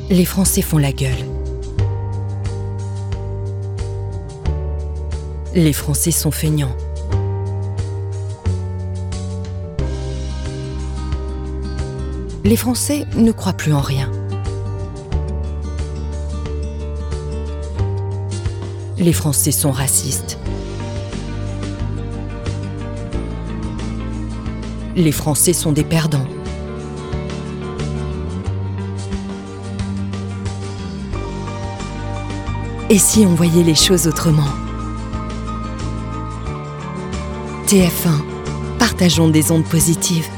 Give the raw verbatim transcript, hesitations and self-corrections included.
Les Français font la gueule. Les Français sont feignants. Les Français ne croient plus en rien. Les Français sont racistes. Les Français sont des perdants. Et si on voyait les choses autrement? T F un, partageons des ondes positives.